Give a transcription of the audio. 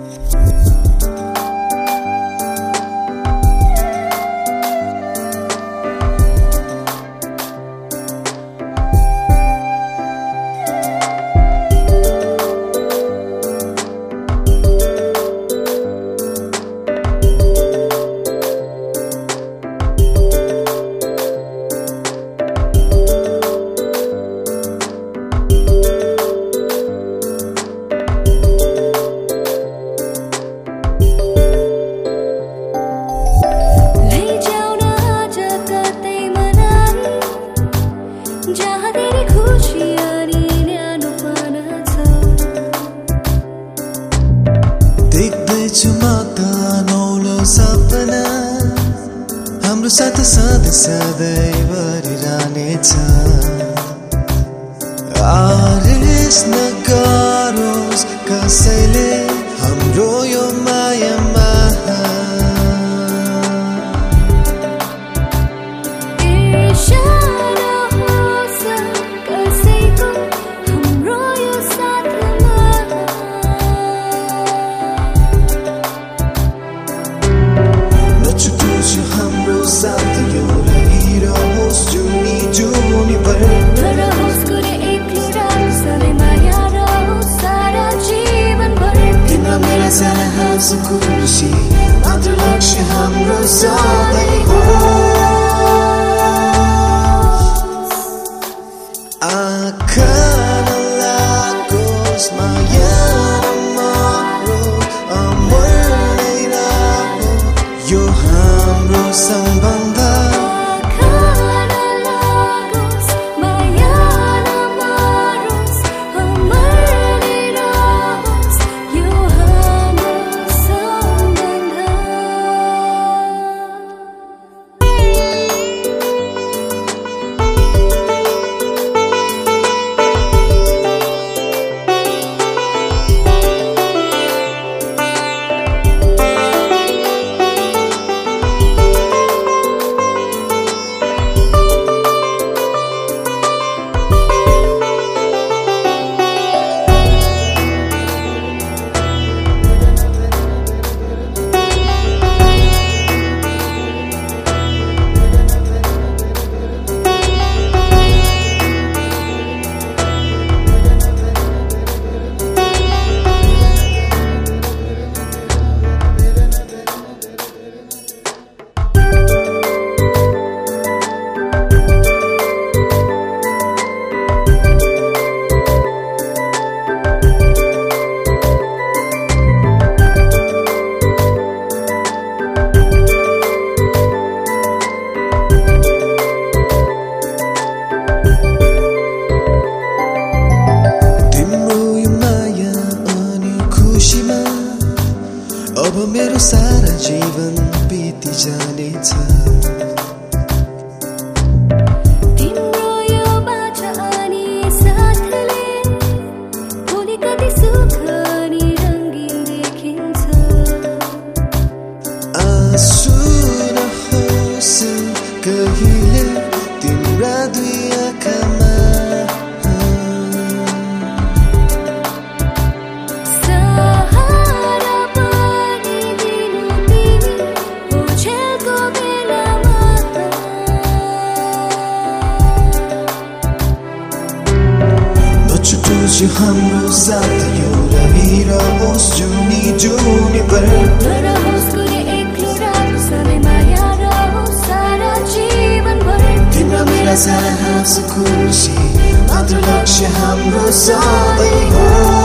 हाम्रो साथ सधैँ भरिरहनेछ आरिस नगरोस् कसैले हाम्रो यो मायामा साथ यो रहिरहोस् जुनी जुनी भर रहोस् कुनै एक्लो रात सधैँ माया रहोस् सारा जीवनभर तिम्रो मेरा सारा हाँसो खुसी मात्र लक्ष्य हाम्रो सधैँ होस् आँखा नलागोस् माया नमरोस् अमर नै रहोस् यो हाम्रो सम्बन्ध अब मेरो सारा जीवन बिति जानेछ तिम्रो यो बाचा अनि साथले भोलि कति सुख अनि रङ्गीन देखिन्छ आँसु नहोस् कहिले तिम्रा दुई आँखामा हाम्रो साथ यो रहिरहोस् जुनी जुनी भर रहोस् कुनै एक्लो रात सधैँ माया रहोस् सारा जीवनभर तिम्रो मेरा सारा हाँसो खुसी मात्र लक्ष्य हाम्रो सधैँ हो